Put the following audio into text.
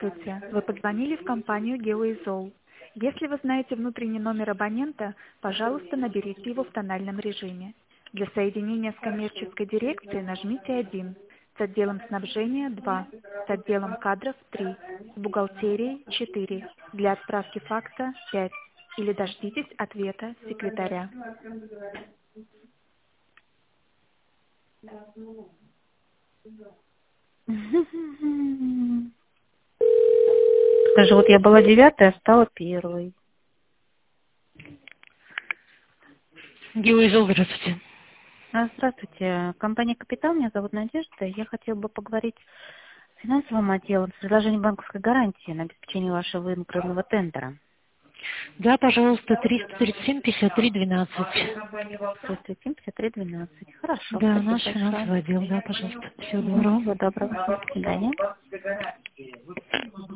Здравствуйте. Вы позвонили в компанию GeoIzol. Если вы знаете внутренний номер абонента, пожалуйста, наберите его в тональном режиме. Для соединения с коммерческой дирекцией нажмите 1, с отделом снабжения 2, с отделом кадров 3, с бухгалтерией 4, для отправки факса 5 или дождитесь ответа секретаря. Скажи, вот я была 9-й, а стала 1-й. GeoIzol, здравствуйте. Здравствуйте. Компания «Капитал», меня зовут Надежда. Я хотела бы поговорить с финансовым отделом с предложением банковской гарантии на обеспечение вашего выигранного тендера. Да, пожалуйста, 337-53-12. 337-53-12. Хорошо, Да, спасибо наш большое. финансовый отдел, да, пожалуйста. Всего доброго. Всего доброго. До свидания.